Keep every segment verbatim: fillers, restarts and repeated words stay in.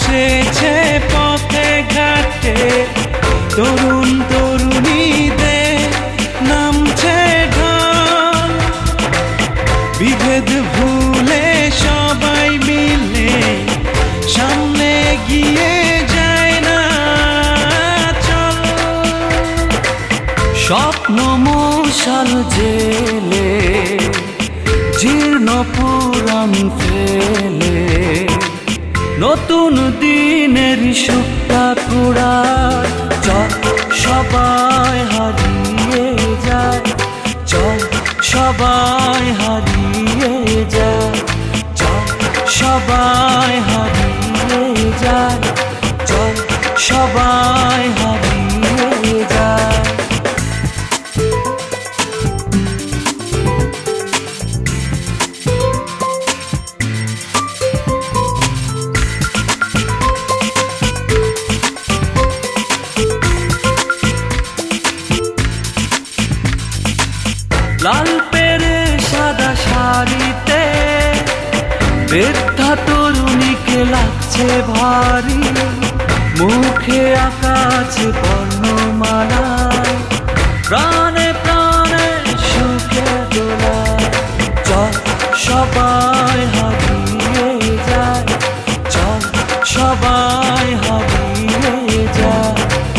বসেছে পথে ঘাটে, তরুণ তরুণীদের নামছে ঢল। বিভেদ ভুলে সবাই মিলে সামনে গিয়ে যায় না চল। স্বপ্ন মশাল জেলে জীর্ণ পুরাণ ফেলে, নতুন দিনের সুখটা কুড়ায়। চল সবাই হারিয়ে যায়, চল সবাই হারিয়ে যায়, চল সবাই হারিয়ে যায়, চল সবাই হারিয়ে যায়। লাল পেরে সাদা শাড়িতে বৃদ্ধা তরুণীকে লাগছে ভারী, মুখে আকাশ বর্ণমালায়, প্রাণে প্রাণে সুখে দোলায়। চল সবাই হারিয়ে যায়, চল সবাই হারিয়ে যায়।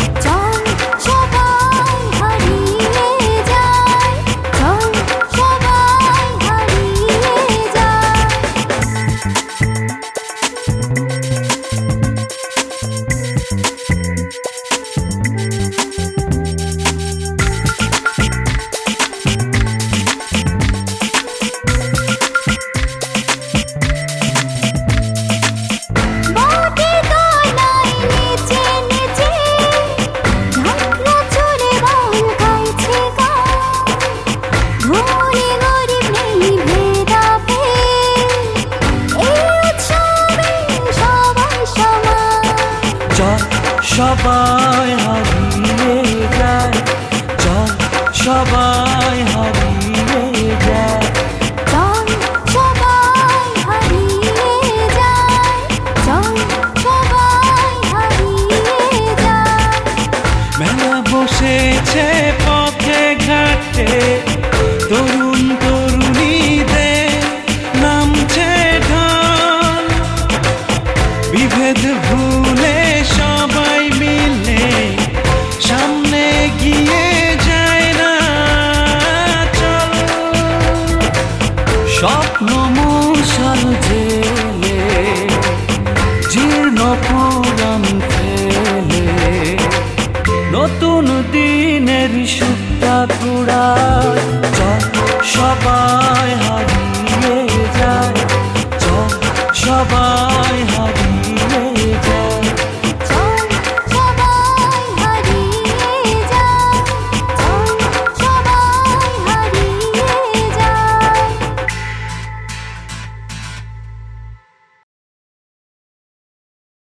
সবাই হারিয়ে যায়, চল সবাই হারিয়ে যায়, চল সবাই হারিয়ে যায়, চল সবাই হারিয়ে যায়। মেলা বসেছে পথে ঘাটে, তরুণ তরুণীদের নামছে ঢল। বিভেদ ভুলে সবাই মিলে সামনে গিয়ে যায় না চল। স্বপ্ন মশাল জেলে জীর্ণ পুরাণ ফেলে, নতুন দিনের সুখটা কুড়ায়। চল সবাই হারিয়ে যায়, চল সবাই